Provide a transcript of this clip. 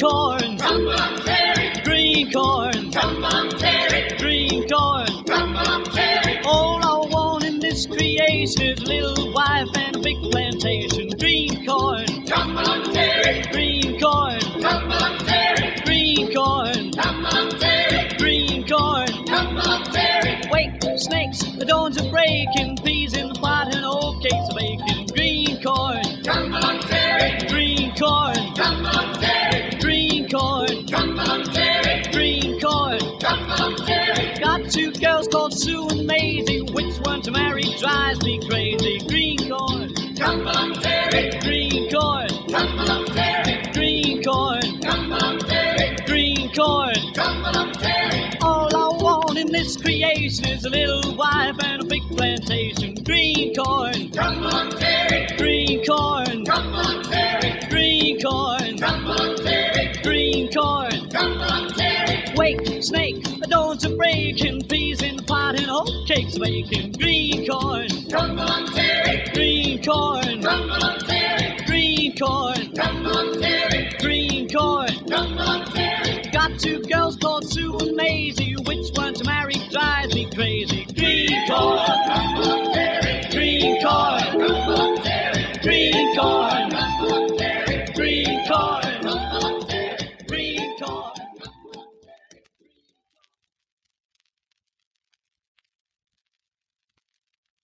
corn, Tumble on Terry, green corn, tumble on Terry, green corn. tumble on Terry, All I want in this creation is a little wife and a big plantation. Green corn, tumble on Terry, green corn, tumble on Terry, green corn, tumble on Terry, green corn. tumble on Terry, Wake, snakes, the dawns are breaking, peas in the pot and old cakes of bacon. Green corn, tumble on Terry, green corn, tumble on Terry, green corn, tumble on Terry, green corn. tumble on Terry, Got two girls called Sue and Maisie. Which one to marry drives me crazy. Green corn, tumble on Terry, green corn, tumble on Terry, green corn, tumble on Terry, green corn. tumble on Terry, All I want in this creation is a little wife and a big plantation. Green corn, tumble on Terry, green corn, tumble on Terry, green corn, tumble on Terry, green corn. tumble on Terry, Wake, snake, the dawns are breaking, peas in the pot and old cakes baking. Green corn, tumble on Terry, green corn, tumble on Terry.